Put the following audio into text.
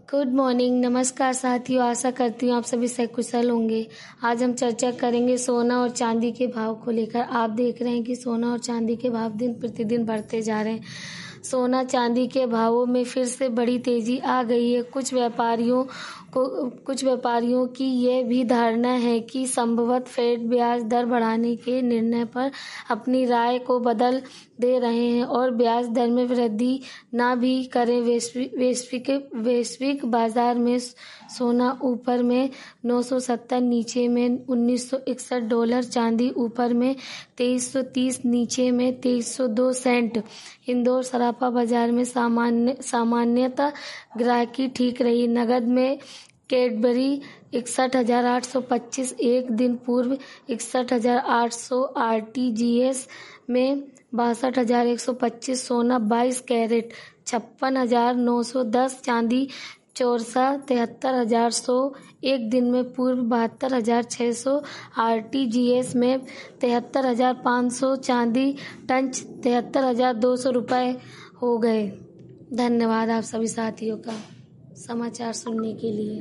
Good morning, नमस्कार साथियों। आशा करती हूँ आप सभी सकुशल होंगे। आज हम चर्चा करेंगे सोना और चांदी के भाव को लेकर। आप देख रहे हैं कि सोना और चांदी के भाव दिन प्रतिदिन बढ़ते जा रहे हैं। सोना चांदी के भावों में फिर से बड़ी तेजी आ गई है। कुछ व्यापारियों की यह भी धारणा है कि संभवतः फेड ब्याज दर बढ़ाने के निर्णय पर अपनी राय को बदल दे रहे हैं और ब्याज दर में वृद्धि ना भी करें। वैश्विक बाजार में सोना ऊपर में 970, नीचे में $1961, चांदी ऊपर में 2330, नीचे में 2302 इंदौर सराफा बाजार में सामान्यतः ग्राहकी ठीक रही। नगद में कैडबरी 61,825, एक दिन पूर्व 61,800, RTGS में 62,125, सोना 22 कैरेट 56,910, चांदी चौरसा 73,100, एक दिन में पूर्व 72,600, RTGS में 73,500, चांदी टन 73,200 रुपये हो गए। धन्यवाद आप सभी साथियों का समाचार सुनने के लिए।